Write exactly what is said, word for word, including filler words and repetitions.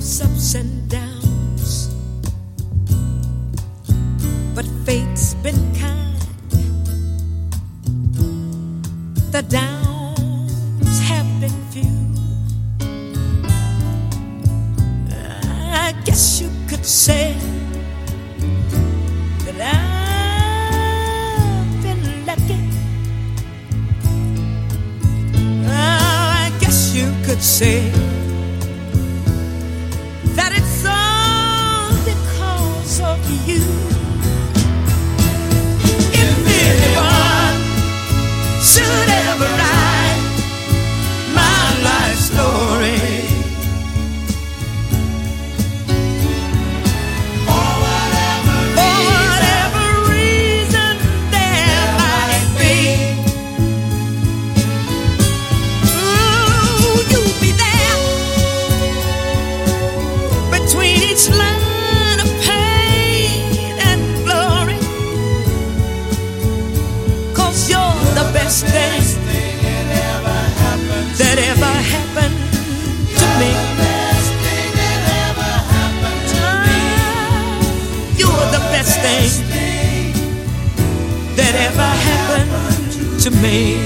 life's ups and downs, but fate's been kind. The downs have been few. I guess you could say that I've been lucky. Oh, I guess you could say that it's all because of you. If anyone should ever write my life story, for whatever, for whatever reason there might be, ooh, you'll be there between each line of pain and glory, 'cause you're the best thing that ever happened to me. You're the best thing that ever happened to me.